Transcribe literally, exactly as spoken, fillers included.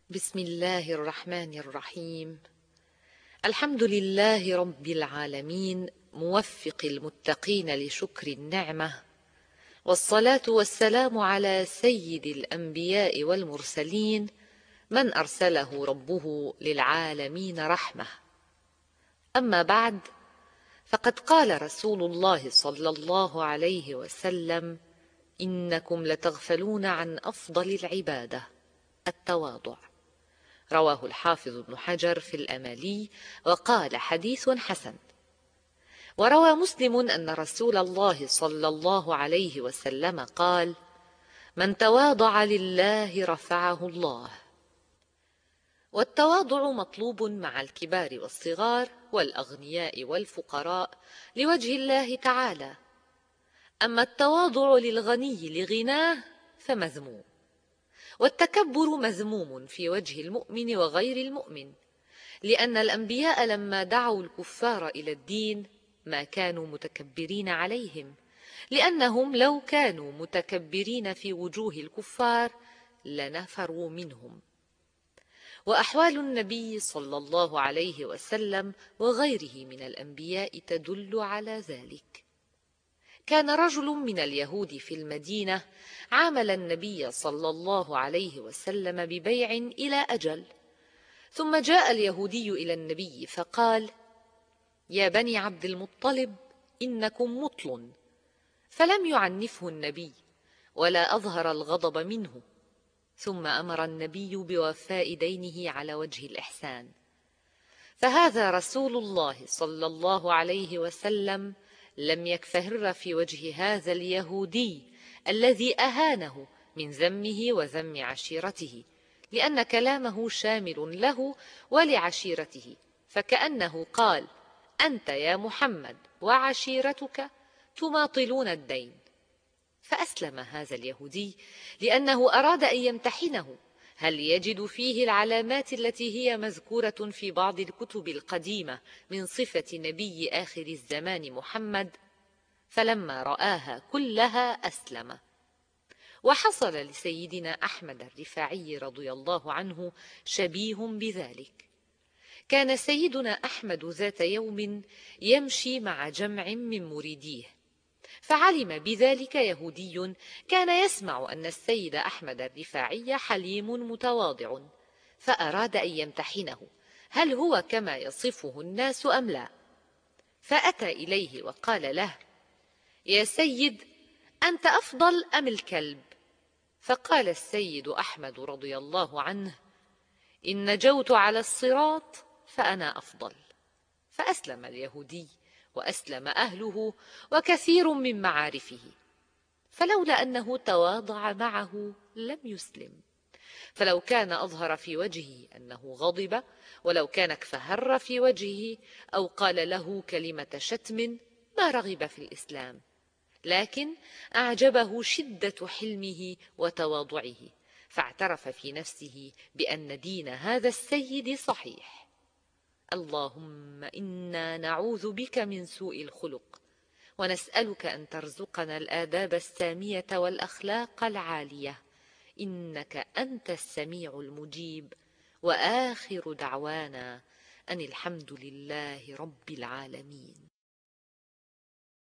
بسم الله الرحمن الرحيم. الحمد لله رب العالمين موفق المتقين لشكر النعمة، والصلاة والسلام على سيد الأنبياء والمرسلين من أرسله ربه للعالمين رحمة. أما بعد، فقد قال رسول الله صلى الله عليه وسلم: إنكم لتغفلون عن أفضل العبادة، التواضع. رواه الحافظ ابن حجر في الأمالي وقال: حديث حسن. وروى مسلم أن رسول الله صلى الله عليه وسلم قال: من تواضع لله رفعه الله. والتواضع مطلوب مع الكبار والصغار والأغنياء والفقراء لوجه الله تعالى. أما التواضع للغني لغناه فمذموم، والتكبر مذموم في وجه المؤمن وغير المؤمن، لأن الأنبياء لما دعوا الكفار إلى الدين ما كانوا متكبرين عليهم، لأنهم لو كانوا متكبرين في وجوه الكفار لنفروا منهم. وأحوال النبي صلى الله عليه وسلم وغيره من الأنبياء تدل على ذلك. كان رجل من اليهود في المدينة عامل النبي صلى الله عليه وسلم ببيع إلى أجل، ثم جاء اليهودي إلى النبي فقال: يا بني عبد المطلب، إنكم مطل. فلم يعنفه النبي ولا أظهر الغضب منه، ثم أمر النبي بوفاء دينه على وجه الإحسان. فهذا رسول الله صلى الله عليه وسلم لم يكفهر في وجه هذا اليهودي الذي أهانه من ذمه وذم عشيرته، لأن كلامه شامل له ولعشيرته، فكأنه قال: أنت يا محمد وعشيرتك تماطلون الدين. فأسلم هذا اليهودي لأنه أراد أن يمتحنه هل يجد فيه العلامات التي هي مذكورة في بعض الكتب القديمة من صفة نبي آخر الزمان محمد. فلما رآها كلها أسلم. وحصل لسيدنا أحمد الرفاعي رضي الله عنه شبيه بذلك. كان سيدنا أحمد ذات يوم يمشي مع جمع من مريديه، فعلم بذلك يهودي كان يسمع أن السيد أحمد الرفاعي حليم متواضع، فأراد أن يمتحنه هل هو كما يصفه الناس أم لا. فأتى إليه وقال له: يا سيد، أنت أفضل أم الكلب؟ فقال السيد أحمد رضي الله عنه: إن نجوت على الصراط فأنا أفضل. فأسلم اليهودي وأسلم أهله وكثير من معارفه، فلولا أنه تواضع معه لم يسلم. فلو كان أظهر في وجهه أنه غضب، ولو كان اكفهر في وجهه أو قال له كلمة شتم ما رغب في الإسلام، لكن أعجبه شدة حلمه وتواضعه، فاعترف في نفسه بأن دين هذا السيد صحيح. اللهم إنا نعوذ بك من سوء الخلق، ونسألك أن ترزقنا الآداب السامية والأخلاق العالية، إنك أنت السميع المجيب. وآخر دعوانا أن الحمد لله رب العالمين.